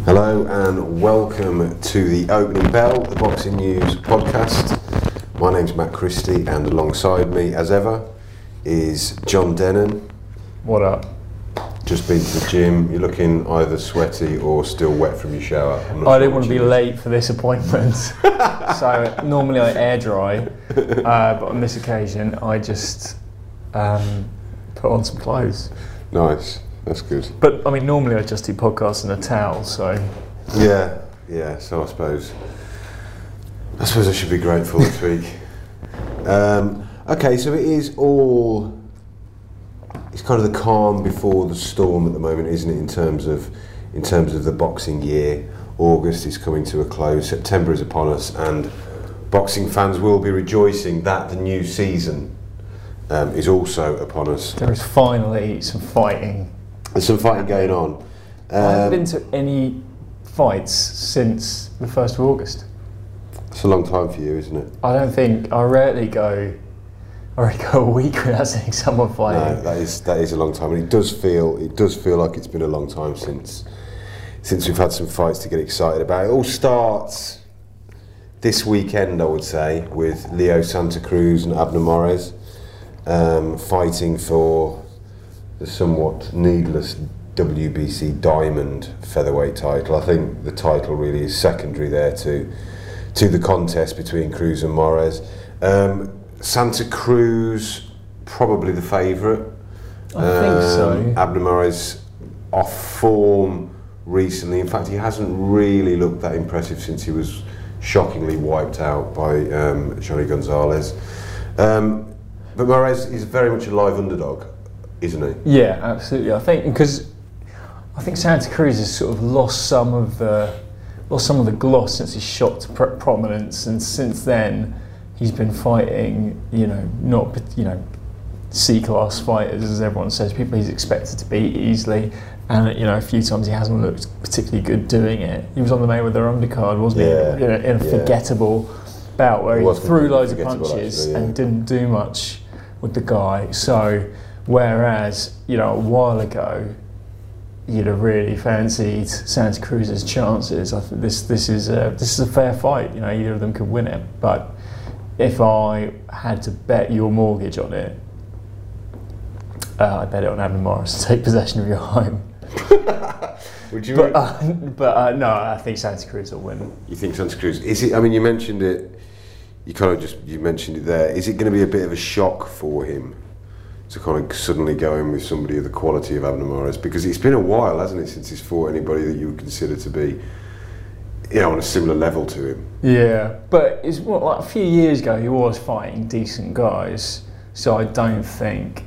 Hello and welcome to the Opening Bell, the Boxing News podcast. My name's Matt Christie and alongside me, as ever, is John Dennon. What up? Just been to the gym. You're looking either sweaty or still wet from your shower. I didn't want to be late for this appointment, so normally I air dry, but on this occasion I just put on some clothes. Nice, that's good. But I mean, normally I just do podcasts in a towel, so... Yeah, so I suppose I should be grateful this week. Okay, so it's kind of the calm before the storm at the moment, isn't it, in terms of the boxing year. August is coming to a close, September is upon us, and boxing fans will be rejoicing that the new season is also upon us. There is finally some fighting. There's some fighting going on. I haven't been to any fights since the 1st of August. It's a long time for you, isn't it? I rarely go a week without seeing someone fighting. No, that is a long time, and it does feel like it's been a long time since we've had some fights to get excited about. It all starts this weekend, I would say, with Leo Santa Cruz and Abner Mares fighting for the somewhat needless WBC Diamond featherweight title. I think the title really is secondary there to the contest between Cruz and Mares. Santa Cruz probably the favourite. I think so. Abner Mares off form recently. In fact, he hasn't really looked that impressive since he was shockingly wiped out by Johnny Gonzalez. But Mares is very much a live underdog, isn't he? Yeah, absolutely. I think Santa Cruz has sort of lost some of the gloss since he shot to prominence, and since then he's been fighting, not C-class fighters, as everyone says, people he's expected to beat easily, and a few times he hasn't looked particularly good doing it. He was on the Mayweather undercard, wasn't he? In a forgettable bout where he threw loads of punches and didn't do much with the guy. So, whereas a while ago you'd have really fancied Santa Cruz's chances. I think this is a fair fight. Either of them could win it, but if I had to bet your mortgage on it, I'd bet it on Abner Mares to take possession of your home. Would you? But no, I think Santa Cruz will win. You think Santa Cruz? Is it? I mean, you mentioned it. You mentioned it there. Is it going to be a bit of a shock for him to kind of suddenly go in with somebody of the quality of Abner Mares? Because it's been a while, hasn't it, since he's fought anybody that you would consider to be, on a similar level to him. Yeah, but it's like a few years ago he was fighting decent guys, so I don't think.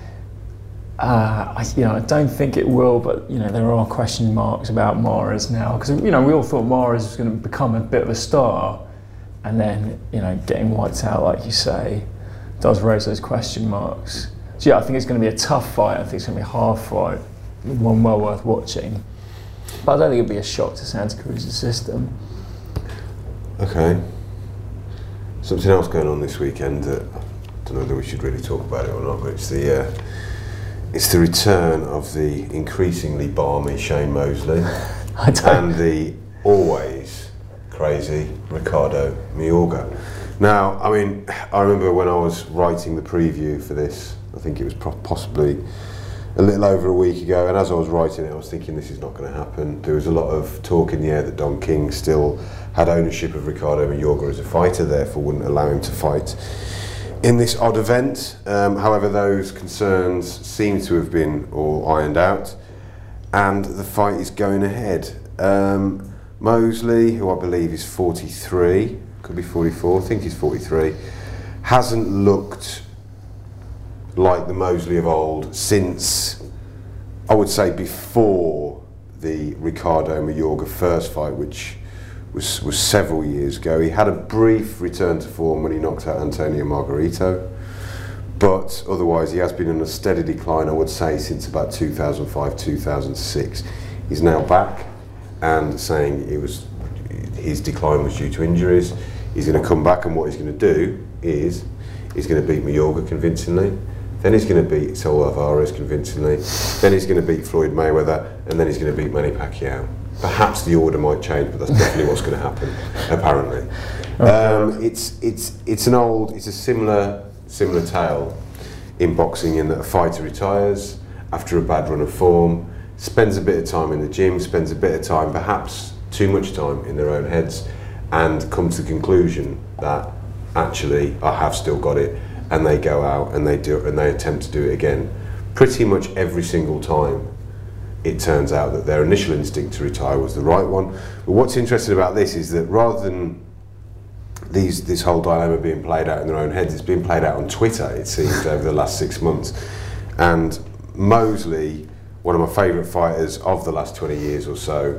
I don't think it will, but there are question marks about Mares now, because we all thought Mares was going to become a bit of a star, and then getting wiped out, like you say, does raise those question marks. So yeah, I think it's going to be a tough fight. I think it's going to be a hard fight, one well worth watching. But I don't think it'd be a shock to Santa Cruz's system. Okay. Something else going on this weekend that I don't know whether we should really talk about it or not, but it's the return of the increasingly balmy Shane Mosley and the always crazy Ricardo Mayorga. Now, I mean, I remember when I was writing the preview for this, I think it was possibly a little over a week ago, and as I was writing it, I was thinking this is not going to happen. There was a lot of talk in the air that Don King still had ownership of Ricardo Mayorga as a fighter, therefore wouldn't allow him to fight in this odd event. However, those concerns seem to have been all ironed out, and the fight is going ahead. Mosley, who I believe is 43, could be 44, I think he's 43, hasn't looked like the Mosley of old since, I would say, before the Ricardo Mayorga first fight, which was several years ago. He had a brief return to form when he knocked out Antonio Margarito, but otherwise he has been in a steady decline, I would say, since about 2005, 2006. He's now back and saying his decline was due to injuries. He's going to come back, and what he's going to do is he's going to beat Mayorga convincingly. Then he's going to beat Saul Alvarez convincingly. Then he's going to beat Floyd Mayweather, and then he's going to beat Manny Pacquiao. Perhaps the order might change, but that's definitely what's going to happen. Apparently, it's a similar tale in boxing, in that a fighter retires after a bad run of form, spends a bit of time in the gym, spends a bit of time, perhaps too much time, in their own heads, and comes to the conclusion that actually I have still got it, and they go out and they attempt to do it again. Pretty much every single time, it turns out that their initial instinct to retire was the right one. But what's interesting about this is that rather than this whole dilemma being played out in their own heads, it's been played out on Twitter, it seems, over the last 6 months. And Mosley, one of my favourite fighters of the last 20 years or so,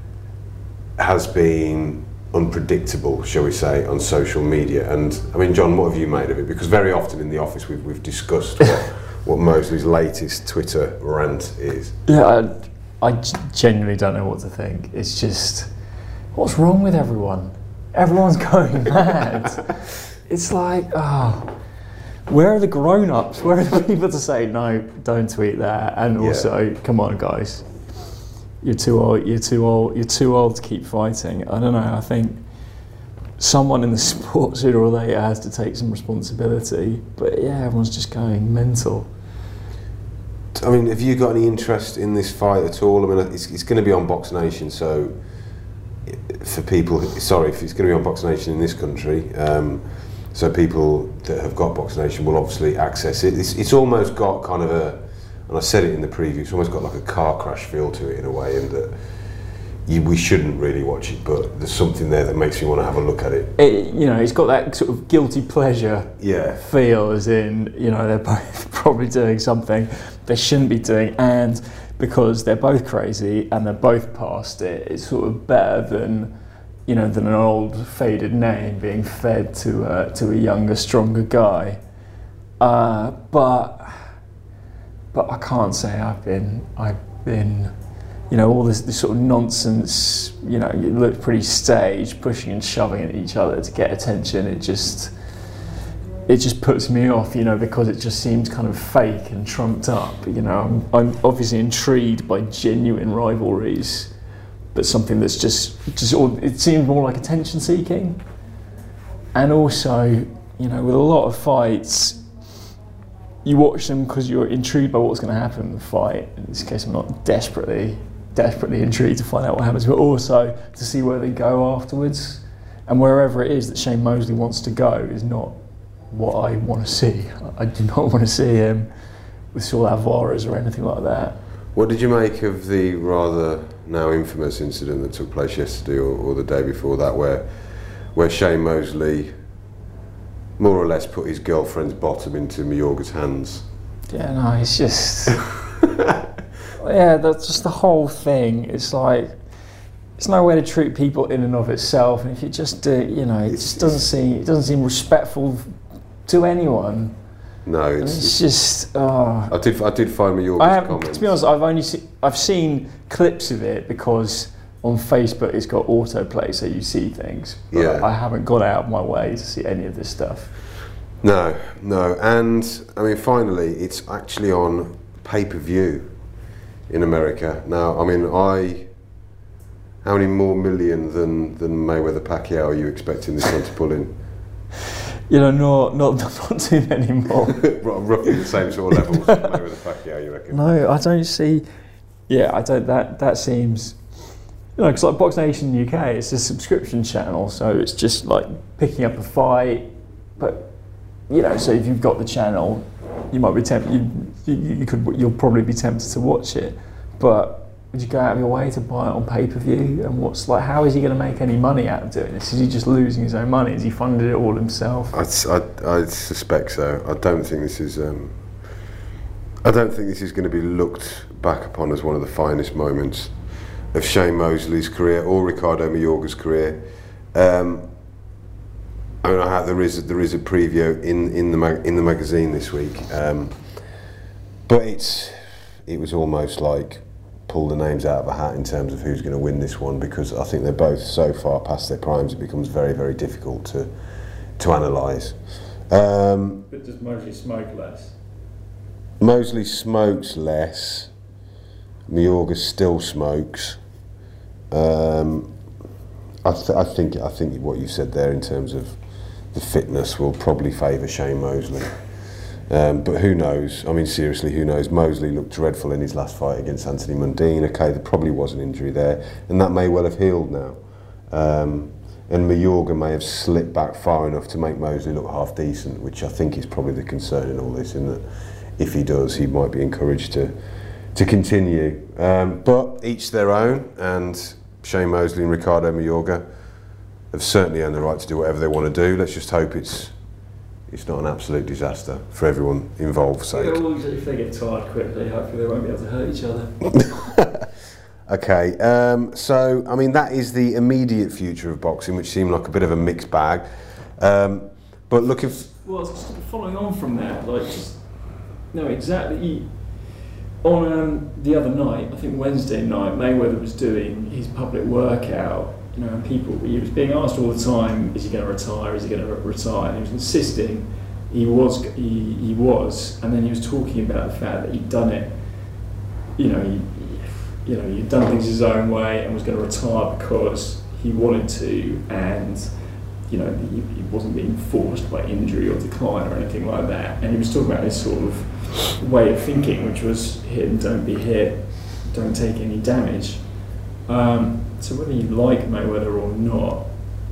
has been unpredictable, shall we say, on social media. And I mean, John, what have you made of it? Because very often in the office we've discussed what Mosley's latest Twitter rant is. Yeah, I genuinely don't know what to think. It's just, what's wrong with everyone? Everyone's going mad. It's like, where are the grown-ups? Where are the people to say, no, don't tweet that? And also, come on, guys, you're too old. You're too old to keep fighting. I don't know. I think someone in the sport sooner or later has to take some responsibility. But yeah, everyone's just going mental. I mean, have you got any interest in this fight at all? I mean, it's going to be on Box Nation, so for people, it's going to be on Box Nation in this country, so people that have got Box Nation will obviously access it. It's almost got kind of and I said it in the preview, it's almost got like a car crash feel to it in a way, and that we shouldn't really watch it, but there's something there that makes me want to have a look at it. It's got that sort of guilty pleasure feel, as in, they're both probably doing something they shouldn't be doing, and because they're both crazy and they're both past it, it's sort of better than an old faded name being fed to a younger, stronger guy. But I can't say I've been all this sort of nonsense, you look pretty staged, pushing and shoving at each other to get attention. It just puts me off, because it just seems kind of fake and trumped up. I'm obviously intrigued by genuine rivalries, but something that's just it seems more like attention seeking. And also, with a lot of fights, you watch them because you're intrigued by what's going to happen in the fight. In this case, I'm not desperately intrigued to find out what happens, but also to see where they go afterwards. And wherever it is that Shane Mosley wants to go is not what I want to see. I do not want to see him with Saul Alvarez or anything like that. What did you make of the rather now infamous incident that took place yesterday or the day before that, where Shane Mosley more or less put his girlfriend's bottom into Mayorga's hands? Yeah, no, it's just... yeah, that's just the whole thing. It's like, it's no way to treat people in and of itself, and if you just do, it just doesn't seem respectful to anyone. No, it's just. I did find Mayorga's comments. To be honest, I've seen clips of it because on Facebook it's got autoplay, so you see things. But I haven't gone out of my way to see any of this stuff. No, and I mean, finally, it's actually on pay-per-view in America now. I mean, how many more million than Mayweather Pacquiao are you expecting this one to pull in? Not too many more. Roughly the same sort of levels as Mayweather Pacquiao, you reckon? No, I don't see. Yeah, I don't. That seems. Because like Box Nation UK, it's a subscription channel, so it's just like picking up a fight. But so if you've got the channel, you might be tempted. You'll probably be tempted to watch it, but would you go out of your way to buy it on pay-per-view? And how is he going to make any money out of doing this? Is he just losing his own money? Has he funded it all himself? I suspect so. I don't think this is going to be looked back upon as one of the finest moments of Shane Mosley's career or Ricardo Mayorga's career. There is a preview in the magazine this week, but it was almost like pull the names out of a hat in terms of who's going to win this one, because I think they're both so far past their primes it becomes very, very difficult to analyse. But does Mosley smoke less? Mosley smokes less. Mayorga still smokes. I think what you said there in terms of the fitness will probably favour Shane Mosley. But who knows? I mean, seriously, who knows? Mosley looked dreadful in his last fight against Anthony Mundine. Okay, there probably was an injury there, and that may well have healed now. And Mayorga may have slipped back far enough to make Mosley look half decent, which I think is probably the concern in all this, in that if he does, he might be encouraged to continue. But each their own, and Shane Mosley and Ricardo Mayorga have certainly earned the right to do whatever they want to do. Let's just hope it's not an absolute disaster for everyone involved's sake. Yeah, well, if they get tired quickly, hopefully they won't be able to hurt each other. Okay, so I mean that is the immediate future of boxing, which seemed like a bit of a mixed bag. But looking. Well, just following on from that, exactly. On the other night, I think Wednesday night, Mayweather was doing his public workout. And he was being asked all the time, is he going to retire? Is he going to retire? And he was insisting he was, and then he was talking about the fact that he'd done it. He'd done things his own way and was going to retire because he wanted to, and he wasn't being forced by injury or decline or anything like that. And he was talking about this sort of way of thinking, which was hit and don't be hit, don't take any damage. So whether you like Mayweather or not,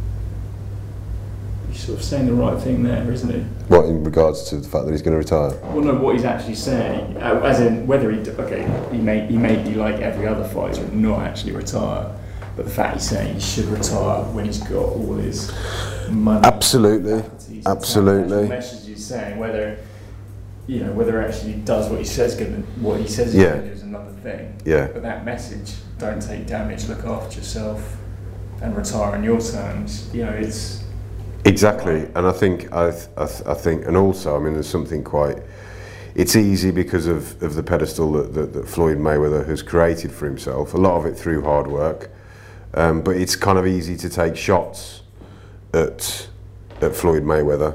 he's sort of saying the right thing there, isn't he? What, in regards to the fact that he's going to retire? Well, no, what he's actually saying, as in whether he may be like every other fighter and not actually retire, but the fact he's saying he should retire when he's got all his money. Absolutely. The message he's saying, whether it actually does what he says he's going to do is another thing. Yeah. But that message, don't take damage, look after yourself, and retire on your terms. It's exactly, and I think, and also, I mean, there's something quite. It's easy because of the pedestal that Floyd Mayweather has created for himself. A lot of it through hard work, but it's kind of easy to take shots at Floyd Mayweather.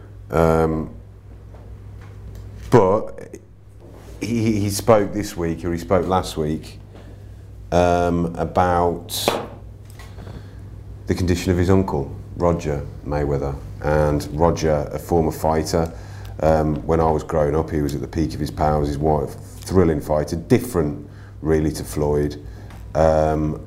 But he spoke this week, or he spoke last week, about the condition of his uncle, Roger Mayweather. And Roger, a former fighter, when I was growing up, he was at the peak of his powers, his wife, thrilling fighter, different really to Floyd. But,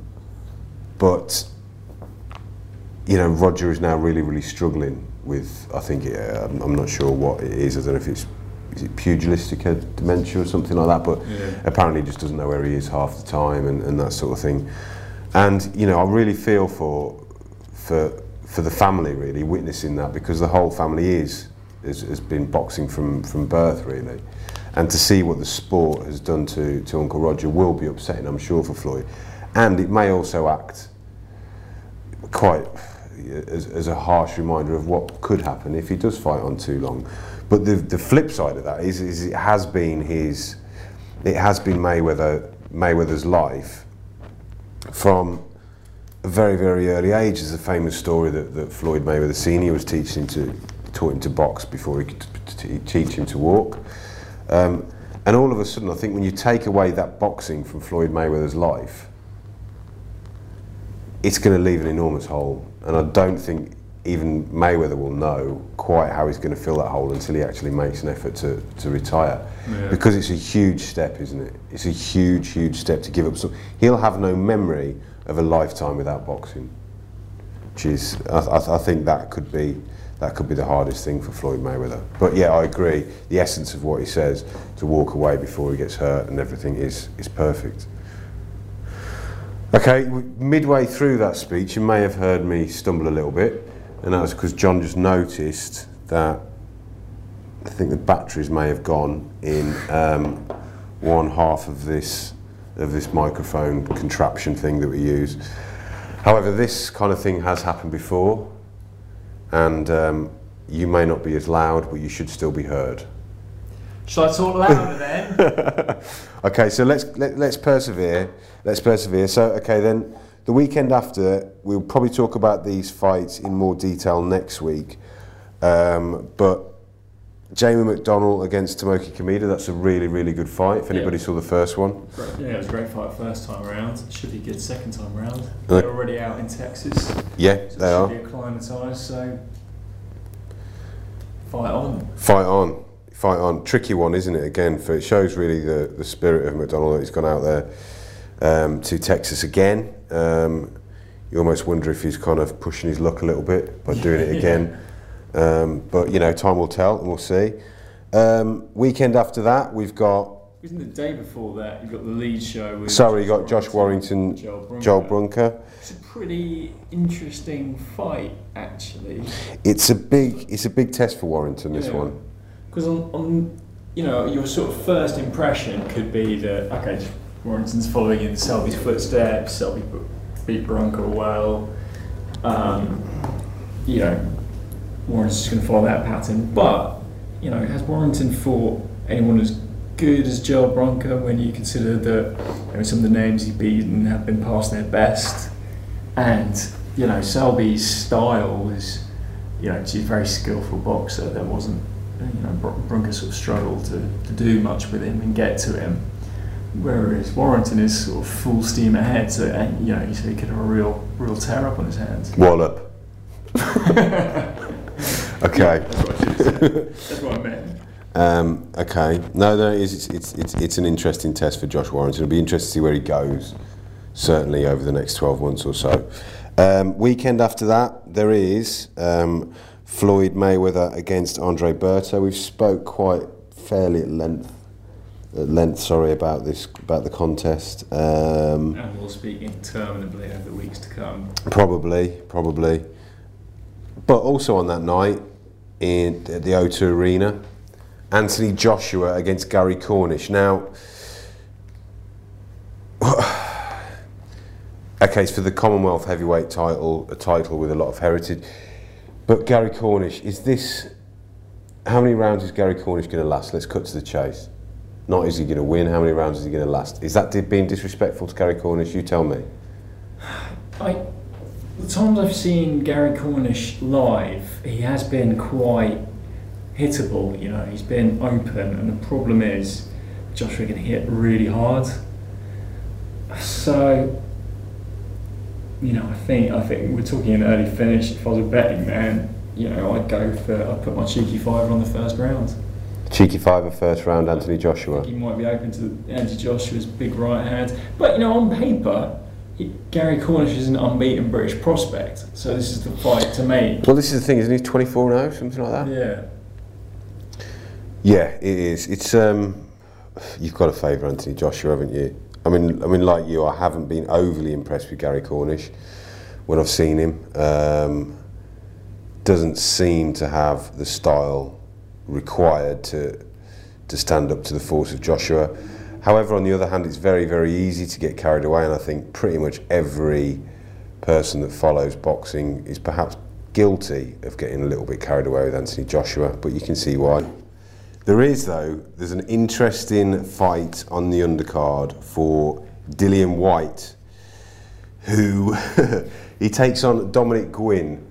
Roger is now really, really struggling with, I think, I'm not sure what it is, I don't know if is it pugilistic dementia or something like that, but apparently he just doesn't know where he is half the time and that sort of thing. And I really feel for the family, really, witnessing that, because the whole family has been boxing from birth, really. And to see what the sport has done to Uncle Roger will be upsetting, I'm sure, for Floyd. And it may also act quite as a harsh reminder of what could happen if he does fight on too long. But the flip side of that is it has been Mayweather's life from a very, very early age. There's a famous story that Floyd Mayweather Sr. was taught him to box before he could teach him to walk. And all of a sudden, I think when you take away that boxing from Floyd Mayweather's life, it's going to leave an enormous hole. And I don't think even Mayweather will know quite how he's going to fill that hole until he actually makes an effort to retire. Yeah. Because it's a huge step, isn't it? It's a huge, huge step to give up. So he'll have no memory of a lifetime without boxing. Which is, I think that could be the hardest thing for Floyd Mayweather. But yeah, I agree. The essence of what he says, to walk away before he gets hurt and everything, is perfect. Okay, midway through that speech, you may have heard me stumble a little bit, and that was because John just noticed that I think the batteries may have gone in one half of this microphone contraption thing that we use. However, this kind of thing has happened before, and you may not be as loud, but you should still be heard. Shall I talk louder then? Okay, so let's persevere. Let's persevere. So, okay, then the weekend after, we'll probably talk about these fights in more detail next week. But Jamie McDonnell against Tomoki Kameda. That's a really, really good fight. If anybody saw the first one. Yeah, it was a great fight first time around. Should be good second time around. They're already out in Texas. Yeah, so they are. Should be acclimatised, so fight on. Fight on. Fight on. Tricky one, isn't it? Again, for it shows really the spirit of McDonnell that he's gone out there to Texas again. You almost wonder if he's kind of pushing his luck a little bit by doing it again. But you know, time will tell, and we'll see. Weekend after that, we've got. Isn't the day before that? You've got the lead show with. Sorry, you got Josh Warrington, Joel Brunker. It's a pretty interesting fight, actually. It's a big test for Warrington. This one. Because on you know, your sort of first impression could be that okay, Warrington's following in Selby's footsteps. Selby beat Brunker well. You know, Warrington's just going to follow that pattern. But you know, has Warrington fought anyone as good as Joel Brunker when you consider that some of the names he's beaten have been past their best? And you know, Selby's style was, you know, she's a very skillful boxer. There wasn't, you know, Brunker sort of struggled to do much with him and get to him. Whereas Warrington is sort of full steam ahead, so and you know, so he could have a real tear up on his hands. Wallop. Okay. That's what I should have said. That's what I meant. Okay. No, it's an interesting test for Josh Warrington. It'll be interesting to see where he goes. Certainly over the next 12 months or so. Weekend after that, there is Floyd Mayweather against Andre Berto. We've spoke quite fairly at length. About the contest. And we'll speak interminably over the weeks to come. Probably. But also on that night, at the O2 Arena, Anthony Joshua against Gary Cornish. Now, okay, it's for the Commonwealth heavyweight title, a title with a lot of heritage. But Gary Cornish, how many rounds is Gary Cornish going to last? Let's cut to the chase. Not is he going to win, how many rounds is he going to last? Is that being disrespectful to Gary Cornish? You tell me. The times I've seen Gary Cornish live, he has been quite hittable, you know, he's been open, and the problem is Joshua can hit really hard. So, you know, I think we're talking an early finish. If I was a betting man, you know, I'd put my cheeky fiver on the first round. Cheeky fiver first round, Anthony Joshua. I think he might be open to Anthony Joshua's big right hand. But, you know, on paper, Gary Cornish is an unbeaten British prospect. So this is the fight to make. Well, this is the thing, isn't he? 24 now, something like that? Yeah. Yeah, it is. It's you've got to favour Anthony Joshua, haven't you? I mean, like you, I haven't been overly impressed with Gary Cornish when I've seen him. Doesn't seem to have the style required to stand up to the force of Joshua. However, on the other hand, it's very, very easy to get carried away, and I think pretty much every person that follows boxing is perhaps guilty of getting a little bit carried away with Anthony Joshua, but you can see why. There's an interesting fight on the undercard for Dillian Whyte, who he takes on Dominic Gwynn.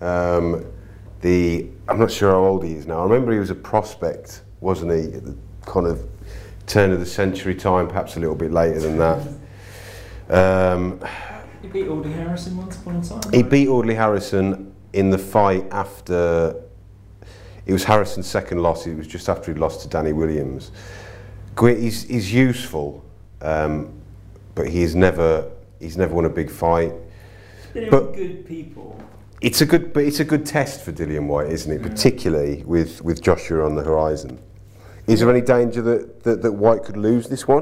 I'm not sure how old he is now. I remember he was a prospect, wasn't he, at the kind of turn of the century time, perhaps a little bit later than that. He beat Audley Harrison once upon a time. He beat Audley Harrison in the fight after. It was Harrison's second loss. It was just after he'd lost to Danny Williams. He's useful, but he's never won a big fight. They're but good people. It's a good test for Dillian Whyte, isn't it? Yeah. Particularly with Joshua on the horizon. Is there any danger that Whyte could lose this one?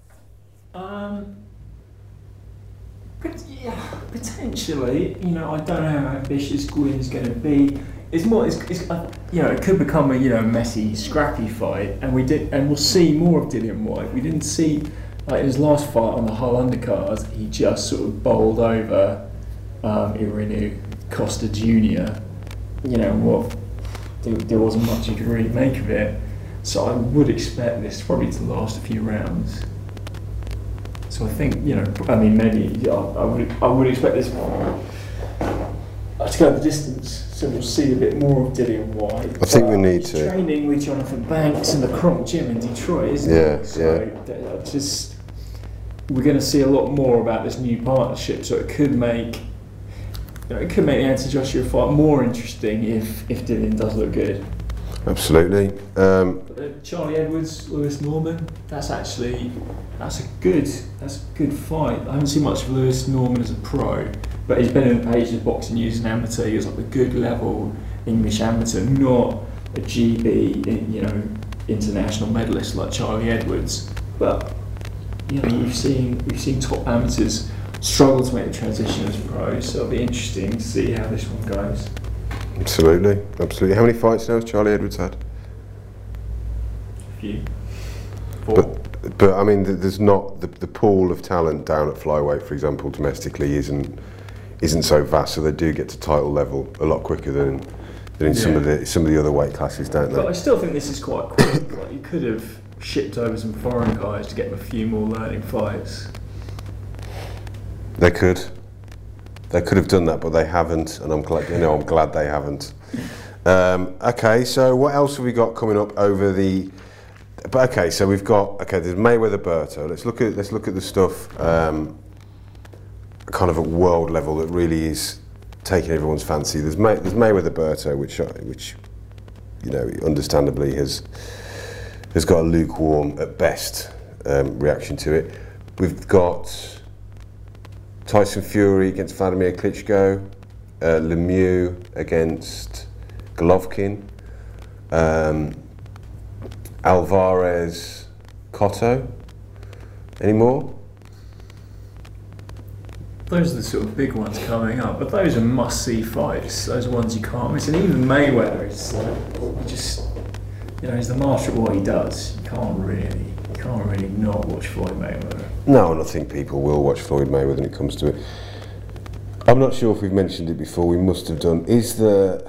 Potentially. You know, I don't know how ambitious Gwynn is going to be. It's more. You know, it could become a messy, scrappy fight, and we'll see more of Dillian Whyte. We didn't see, like in his last fight on the Hull undercard, he just sort of bowled over Irinu Costa Jr. You know, there wasn't much you could really make of it. So I would expect this probably to last a few rounds. So I think, maybe I would expect this to go the distance. So we'll see a bit more of Dillian White. I think we need to. Training with Jonathan Banks in the Kronk Gym in Detroit, isn't he? So we're going to see a lot more about this new partnership. So it could make, the Anthony Joshua fight more interesting if Dillian does look good. Absolutely. Charlie Edwards, Lewis Norman. That's a good fight. I haven't seen much of Lewis Norman as a pro, but he's been in the pages of Boxing News as an amateur. He was like a good level English amateur, not a GB, international medalist like Charlie Edwards. But we've seen top amateurs struggle to make the transition as pros, so it'll be interesting to see how this one goes. Absolutely. How many fights now has Charlie Edwards had? A few. 4. But I mean, there's not the pool of talent down at flyweight, for example, domestically isn't so vast, so they do get to title level a lot quicker than in some of the other weight classes, don't they? But I still think this is quite quick. Like, you could have shipped over some foreign guys to get them a few more learning fights. They could have done that, but they haven't, and I'm glad they haven't. Okay, so what else have we got coming up over the? But okay, so we've got there's Mayweather Berto. Let's look at the stuff kind of at world level that really is taking everyone's fancy. There's Mayweather Berto, which understandably has got a lukewarm at best reaction to it. We've got Tyson Fury against Vladimir Klitschko, Lemieux against Golovkin, Alvarez Cotto. Any more? Those are the sort of big ones coming up, but those are must-see fights. Those are ones you can't miss. And even Mayweather is he's the master at what he does. You can't really not watch Floyd Mayweather. No, and I think people will watch Floyd Mayweather when it comes to it. I'm not sure if we've mentioned it before. We must have done. Is there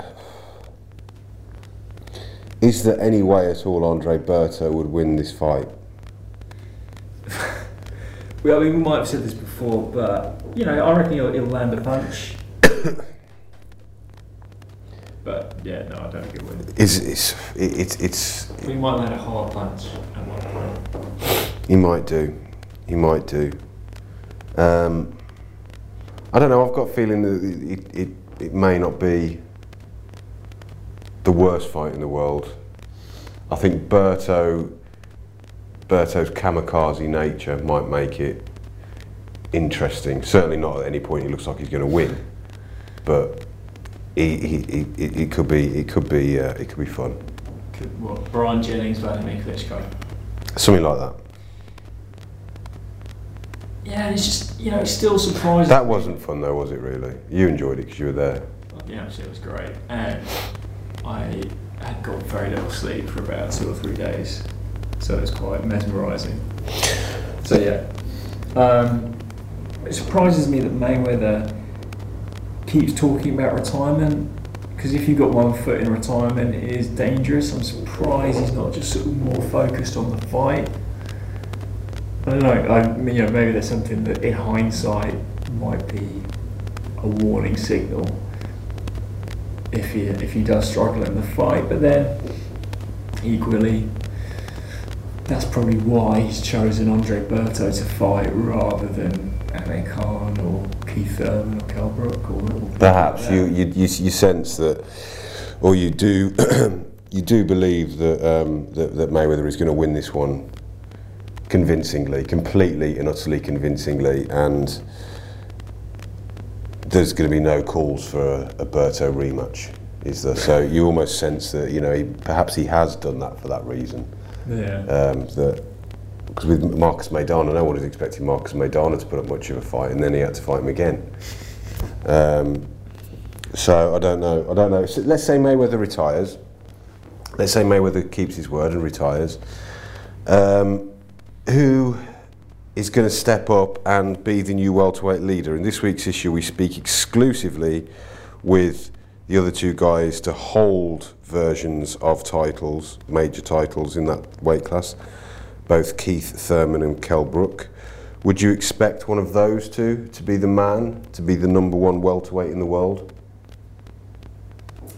any way at all Andre Berto would win this fight? Well, we might have said this before, but I reckon he'll land a punch. But yeah, no, I don't think it will. We might land a hard punch at one point. He might do. I don't know. I've got a feeling that it may not be the worst fight in the world. I think Berto's kamikaze nature might make it interesting. Certainly not at any point he looks like he's going to win, but it could be fun. What, Brian Jennings, Vladimir Klitschko? Something like that. Yeah, it's just it's still surprising. That wasn't fun though, was it? Really? You enjoyed it because you were there. Yeah, it was great, and I had got very little sleep for about 2 or 3 days, so it was quite mesmerising. So yeah, it surprises me that Mayweather keeps talking about retirement, because if you've got one foot in retirement, it is dangerous. I'm surprised he's not just sort of more focused on the fight. I don't know. Maybe there's something that, in hindsight, might be a warning signal if he does struggle in the fight. But then, equally, that's probably why he's chosen Andre Berto to fight rather than Amir Khan or Keith Thurman or Kell Brook or perhaps you sense that, or you do you do believe that that Mayweather is going to win this one convincingly, completely and utterly convincingly, and there's going to be no calls for a Berto rematch, is there? So you almost sense that perhaps he has done that for that reason. Yeah. Because with Marcus Maidana, no one was expecting Marcus Maidana to put up much of a fight, and then he had to fight him again. So I don't know. So let's say Mayweather retires. Let's say Mayweather keeps his word and retires. Who is going to step up and be the new welterweight leader? In this week's issue, we speak exclusively with the other two guys to hold versions of titles, major titles in that weight class, both Keith Thurman and Kell Brook. Would you expect one of those two to be the man, to be the #1 welterweight in the world?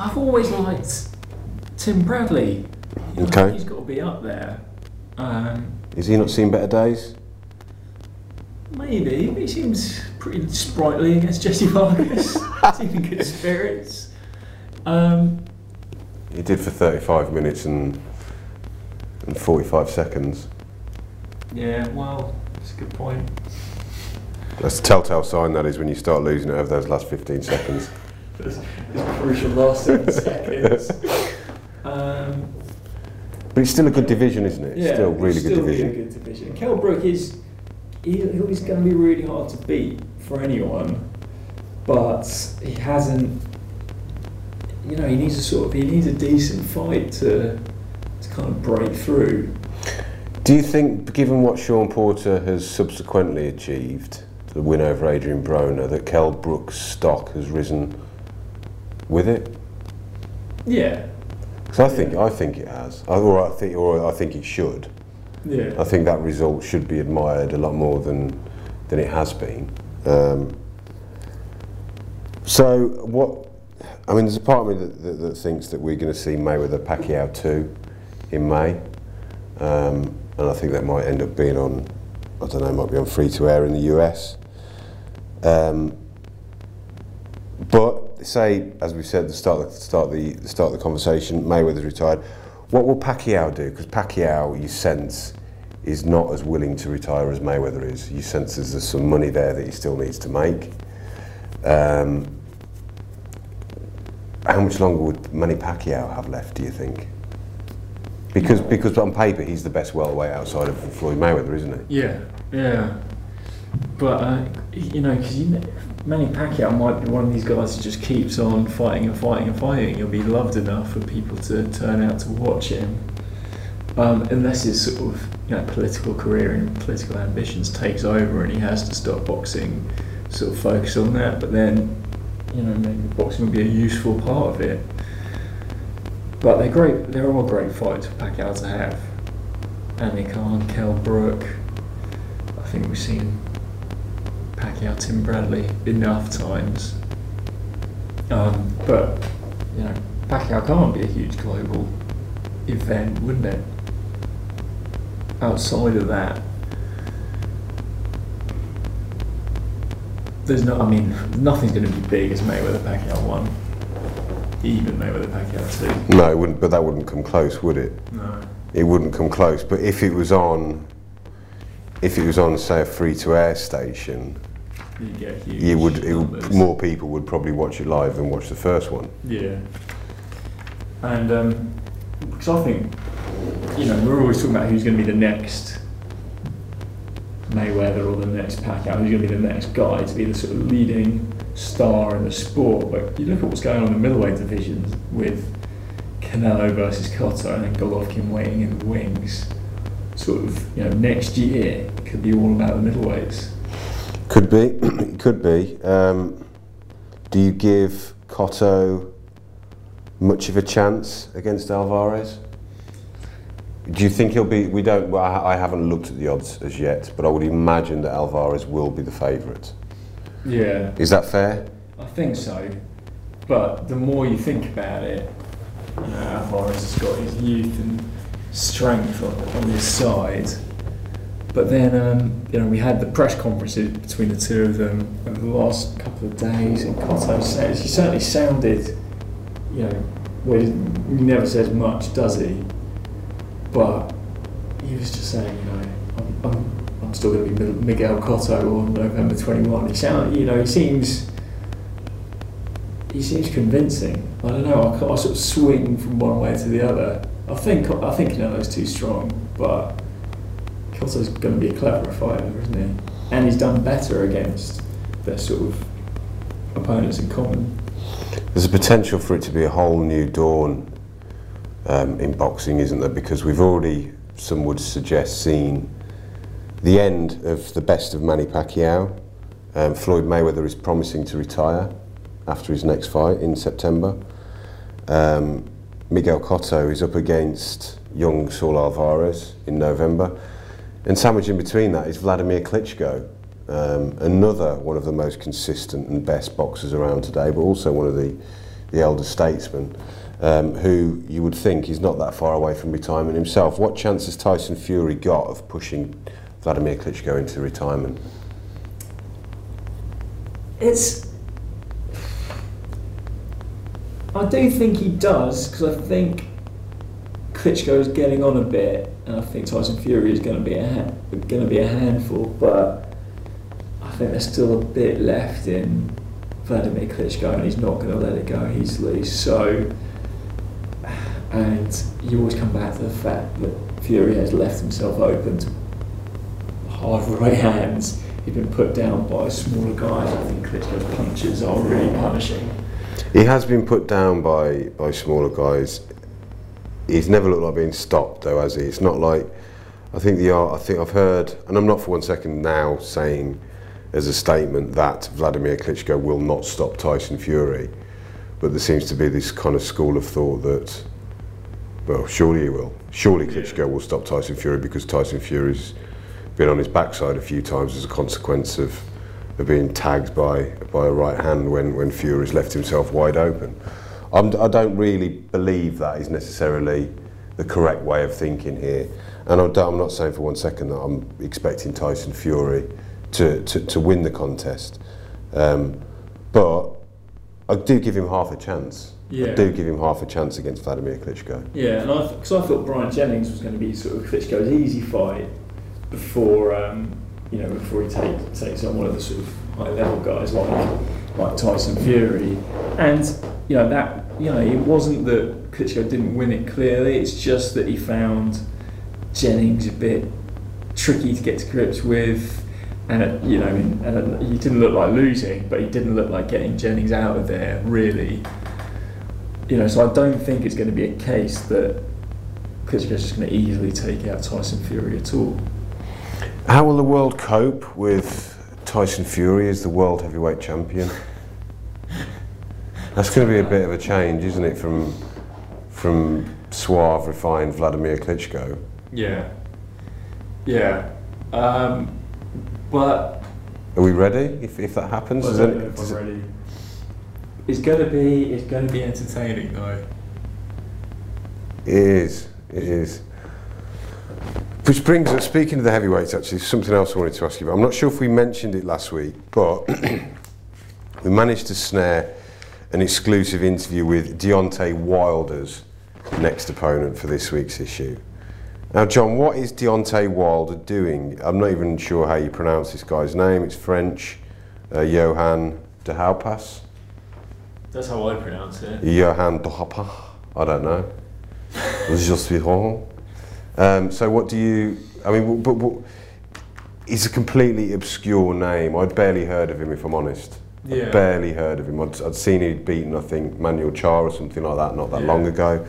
I've always liked Tim Bradley. Okay. He's got to be up there. Is he not seen better days? Maybe. He seems pretty sprightly against Jesse Vargas. He's in good spirits. He did for 35 minutes and 45 seconds. Yeah, well, that's a good point. That's a telltale sign, that is, when you start losing it over those last 15 seconds. It's crucial last 7 seconds. But it's still a good division, isn't it? It's Yeah, still really good division. Really good division. Kell Brook he's going to be really hard to beat for anyone, but he hasn't. You know, he needs a decent fight to kind of break through. Do you think, given what Sean Porter has subsequently achieved, the win over Adrian Broner, that Kell Brook's stock has risen with it? Yeah. Because I think it has, or I think it should. Yeah. I think that result should be admired a lot more than it has been. So what? I mean, there's a part of me that thinks that we're going to see Mayweather-Pacquiao 2 in May, and I think that might end up being on, I don't know, might be on free to air in the US. But say, as we said at the start of the conversation, Mayweather's retired. What will Pacquiao do? Because Pacquiao, you sense, is not as willing to retire as Mayweather is. You sense there's some money there that he still needs to make. How much longer would Manny Pacquiao have left, do you think? Because on paper he's the best welterweight outside of Floyd Mayweather, isn't he? Yeah. But you know, because Manny Pacquiao might be one of these guys who just keeps on fighting and fighting and fighting. He'll be loved enough for people to turn out to watch him, unless his sort of political career and political ambitions takes over and he has to stop boxing, sort of focus on that. But then, maybe boxing would be a useful part of it. But they're great. They're all great fights for Pacquiao to have. Anthony Khan, Kell Brook. I think we've seen Pacquiao, Tim Bradley enough times. But Pacquiao can't be a huge global event, wouldn't it? Outside of that, nothing's going to be big as Mayweather-Pacquiao 1. Even Mayweather-Pacquiao 2. No, it wouldn't. But that wouldn't come close, would it? No. It wouldn't come close. But if it was on, say, a free-to-air station, you'd get huge more people would probably watch it live than watch the first one. Yeah. And because I think, we're always talking about who's going to be the next Mayweather or the next Pacquiao, who's going to be the next guy to be the sort of leading star in the sport. But you look at what's going on in the middleweight divisions with Canelo versus Cotto and then Golovkin waiting in the wings. Sort of, next year could be all about the middleweights. Could be, could be. Do you give Cotto much of a chance against Alvarez? Do you think he'll be? I haven't looked at the odds as yet, but I would imagine that Alvarez will be the favourite. Yeah. Is that fair? I think so. But the more you think about it, Alvarez has got his youth and strength on his side. But then, we had the press conferences between the two of them over the last couple of days, and Cotto says, he certainly sounded, well, he never says much, does he? But he was just saying, I'm still going to be Miguel Cotto on November 21. He seems convincing. I don't know. I sort of swing from one way to the other. I think Canelo's too strong, but Cotto's going to be a cleverer fighter, isn't he? And he's done better against their sort of opponents in common. There's a potential for it to be a whole new dawn in boxing, isn't there? Because we've already, some would suggest, seen the end of the best of Manny Pacquiao. Floyd Mayweather is promising to retire after his next fight in September. Miguel Cotto is up against young Saul Alvarez in November. And sandwiched in between that is Vladimir Klitschko, another one of the most consistent and best boxers around today, but also one of the the elder statesman, who you would think is not that far away from retirement himself. What chance has Tyson Fury got of pushing Vladimir Klitschko into retirement? I do think he does, because I think Klitschko is getting on a bit, and I think Tyson Fury is going to be a handful, but I think there's still a bit left in Vladimir Klitschko, and he's not going to let it go easily. So, and you always come back to the fact that Fury has left himself open to hard right hands. He's been put down by smaller guys. I think Klitschko's punches are really punishing. He has been put down by smaller guys. He's never looked like being stopped, though, has he? It's not like, I think I've heard, and I'm not for one second now saying as a statement that Vladimir Klitschko will not stop Tyson Fury, but there seems to be this kind of school of thought that, well, surely he will. Surely Klitschko will stop Tyson Fury, because Tyson Fury's been on his backside a few times as a consequence of being tagged by a right hand when Fury's left himself wide open. I don't really believe that is necessarily the correct way of thinking here, and I'm not saying for one second that I'm expecting Tyson Fury to win the contest, but I do give him half a chance. Yeah. I do give him half a chance against Vladimir Klitschko. Yeah, and because I thought Brian Jennings was going to be sort of Klitschko's easy fight before before he takes on one of the sort of high level guys like Tyson Fury, and it wasn't that Klitschko didn't win it clearly. It's just that he found Jennings a bit tricky to get to grips with, and he didn't look like losing, but he didn't look like getting Jennings out of there really. So I don't think it's going to be a case that Klitschko's just going to easily take out Tyson Fury at all. How will the world cope with Tyson Fury as the world heavyweight champion? That's going to be a bit of a change, isn't it, from suave, refined Vladimir Klitschko? Yeah. But are we ready if that happens? I don't know if I'm ready. It's going to be entertaining though. It is. Which brings us, speaking of the heavyweights, actually, something else I wanted to ask you about. I'm not sure if we mentioned it last week, but we managed to snare an exclusive interview with Deontay Wilder's next opponent for this week's issue. Now, John, what is Deontay Wilder doing? I'm not even sure how you pronounce this guy's name. It's French. Johann de Haupas. That's how I pronounce it. Johann de Haupas. I don't know. Je suis wrong. So what do you, but it's a completely obscure name. I'd barely heard of him, if I'm honest. Yeah. I'd barely heard of him. I'd seen he'd beaten, I think, Manuel Charr or something like that not that long ago.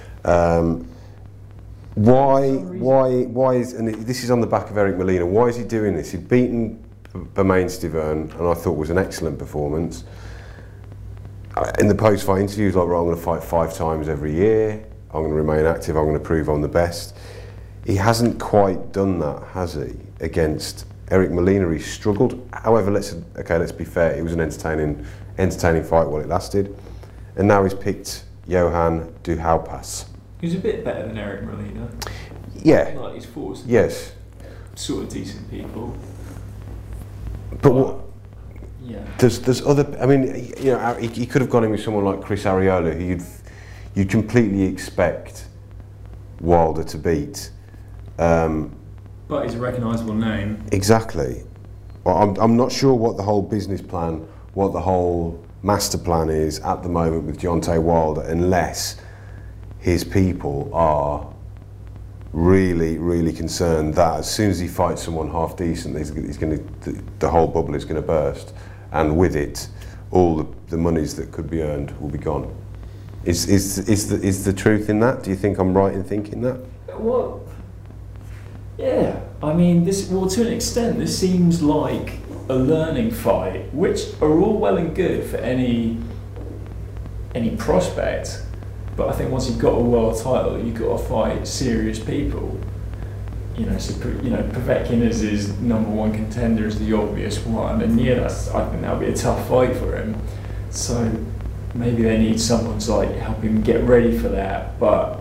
Why is, and this is on the back of Eric Molina, why is he doing this? He'd beaten Bermane Stiverne, and I thought was an excellent performance. In the post-fight interview, he was like, right, I'm going to fight 5 times every year. I'm going to remain active. I'm going to prove I'm the best. He hasn't quite done that, has he? Against Eric Molina, he struggled. However, let's be fair. It was an entertaining fight while it lasted, and now he's picked Johann de Haupas. He's a bit better than Eric Molina. Yeah. Like he's fought yes. Sort of decent people. But what? Yeah. There's other. I mean, he could have gone in with someone like Chris Arreola, who you'd completely expect Wilder to beat. But he's a recognisable name. Exactly. Well, I'm not sure what the whole business plan, what the whole master plan is at the moment with Deontay Wilder, unless his people are really, really concerned that as soon as he fights someone half decent, the whole bubble is going to burst, and with it, all the monies that could be earned will be gone. Is the truth in that? Do you think I'm right in thinking that? Well, yeah. I mean, to an extent, this seems like a learning fight, which are all well and good for any prospect. But I think once you've got a world title, you've got to fight serious people. Povetkin as his #1 contender is the obvious one, and I think that'll be a tough fight for him. So, maybe they need someone to like help him get ready for that. But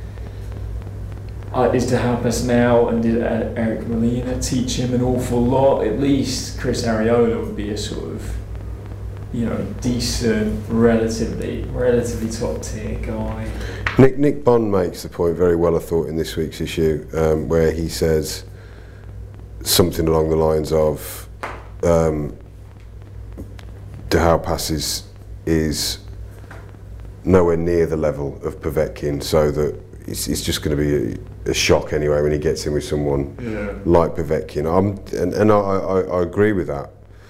is to help us now, and did Eric Molina teach him an awful lot? At least Chris Arreola would be a sort of, decent, relatively top tier guy. Nick Bond makes the point very well, I thought, in this week's issue, where he says something along the lines of De Houpas is nowhere near the level of Povetkin, so that it's just going to be a shock anyway when he gets in with someone like Povetkin. I agree with that.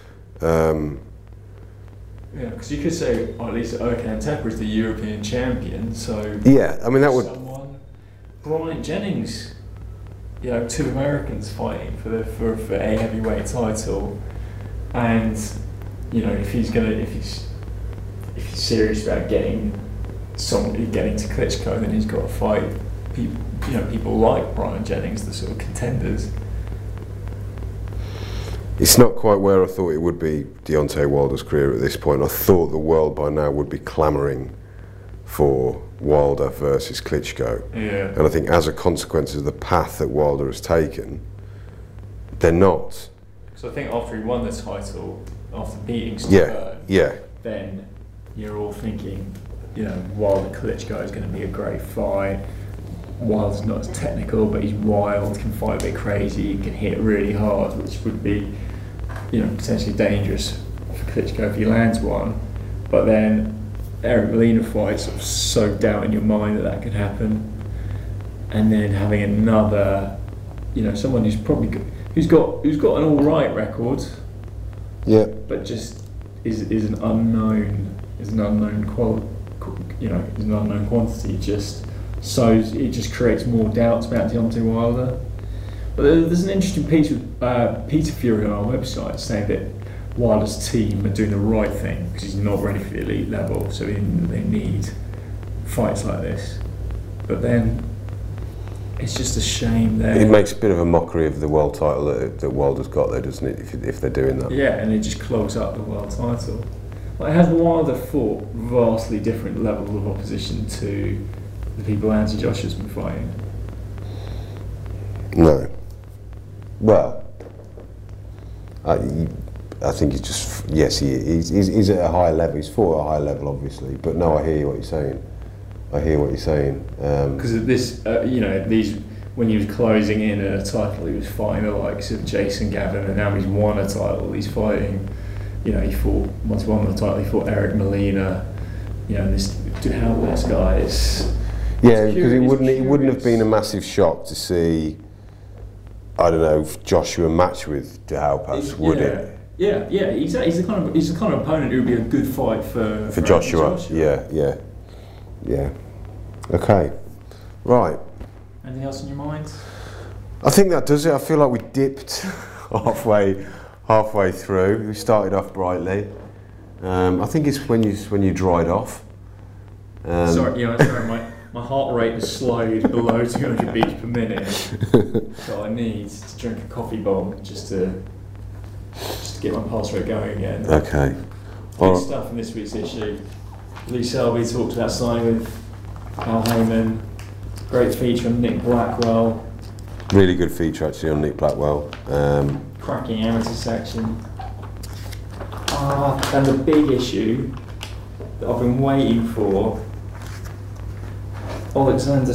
Because you could say, at least Erkan Tepe is the European champion, so yeah, I mean that would. Bryant Jennings, two Americans fighting for a heavyweight title, and if he's serious about getting to Klitschko, then he's got to fight people like Bryant Jennings, the sort of contenders. It's not quite where I thought it would be, Deontay Wilder's career at this point. I thought the world by now would be clamouring for Wilder versus Klitschko. Yeah. And I think as a consequence of the path that Wilder has taken, they're not. So I think after he won the title, after beating Stern, then you're all thinking, Wilder Klitschko is going to be a great fight. Wilder's not as technical, but he's wild, can fight a bit crazy, can hit really hard, which would be, potentially dangerous for Klitschko if he lands one. But then Eric Molina fight sort of so doubt in your mind that could happen, and then having another, someone who's probably who's got an all right record, but just is an unknown quantity. So it just creates more doubts about Deontay Wilder. But there's an interesting piece with Peter Fury on our website saying that Wilder's team are doing the right thing because he's not ready for the elite level, so they need fights like this. But then it's just a shame that it makes a bit of a mockery of the world title that Wilder's got there, doesn't it? If they're doing that. Yeah, and it just clogs up the world title. Like, has Wilder fought vastly different levels of opposition to the people Anthony Joshua's been fighting? No. Well, I think he's just he's at a higher level. He's fought at a high level, obviously. But no, I hear what you're saying. Because of this, these when he was closing in a title, he was fighting the likes of Jason Gavin, and now he's won a title. He's fighting. Once he won the title, he fought Eric Molina. This guy is. Yeah, because it wouldn't have been a massive shock to see, I don't know, Joshua match with De Houpas, would it? Yeah, exactly. He's the kind of opponent who would be a good fight for Joshua. Yeah. Okay, right. Anything else on your mind? I think that does it. I feel like we dipped halfway through. We started off brightly. I think it's when you dried off. Sorry, my heart rate has slowed below 200 beats per minute, so I need to drink a coffee bomb just to get my pulse rate going again. Okay. Good stuff in this week's issue. Lee Selby talked about signing with Al Heyman. Great feature on Nick Blackwell. Really good feature actually on Nick Blackwell. Cracking amateur section. And the big issue that I've been waiting for. Alexander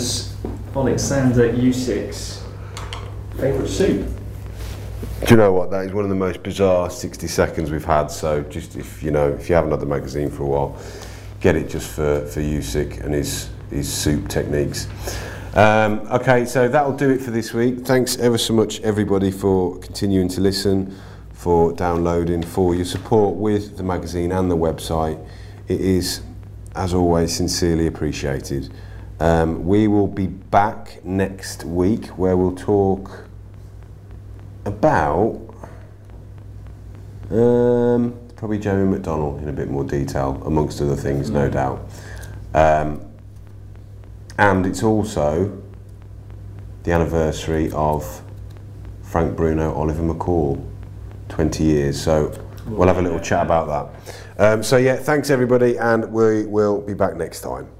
Usyk's favourite soup. Do you know what? That is one of the most bizarre 60 seconds we've had. So just if you haven't had the magazine for a while, get it just for Usyk and his soup techniques. Okay, so that'll do it for this week. Thanks ever so much, everybody, for continuing to listen, for downloading, for your support with the magazine and the website. It is, as always, sincerely appreciated. We will be back next week where we'll talk about probably Jamie McDonnell in a bit more detail, amongst other things, no doubt. And it's also the anniversary of Frank Bruno, Oliver McCall, 20 years. So we'll have a little chat about that. So yeah, thanks everybody, and we will be back next time.